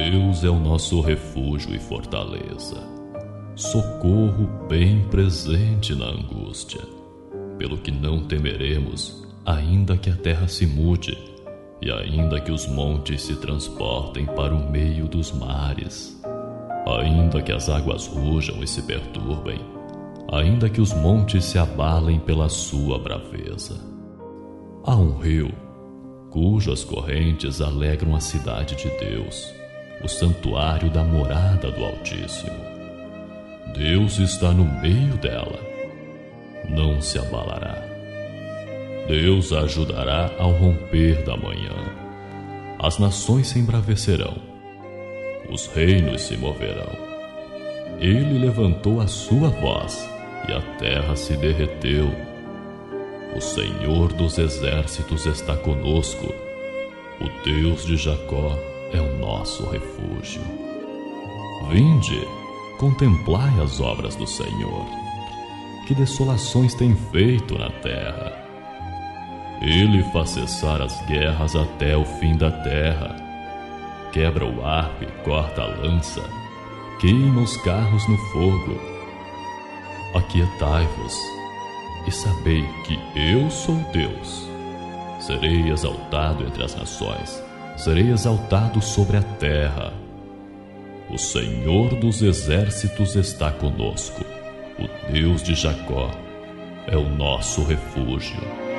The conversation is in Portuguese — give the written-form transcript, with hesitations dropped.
Deus é o nosso refúgio e fortaleza, socorro bem presente na angústia, pelo que não temeremos, ainda que a terra se mude, e ainda que os montes se transportem para o meio dos mares, ainda que as águas rujam e se perturbem, ainda que os montes se abalem pela sua braveza. Há um rio cujas correntes alegram a cidade de Deus, o santuário da morada do Altíssimo. Deus está no meio dela, não se abalará. Deus a ajudará ao romper da manhã. As nações se embravecerão, os reinos se moverão. Ele levantou a sua voz e a terra se derreteu. O Senhor dos exércitos está conosco. O Deus de Jacó é o nosso refúgio. Vinde, contemplai as obras do Senhor. Que desolações tem feito na terra! Ele faz cessar as guerras até o fim da terra. Quebra o arco e corta a lança. Queima os carros no fogo. Aquietai-vos e sabei que eu sou Deus. Serei exaltado entre as nações, serei exaltado sobre a terra. O Senhor dos exércitos está conosco. O Deus de Jacó é o nosso refúgio.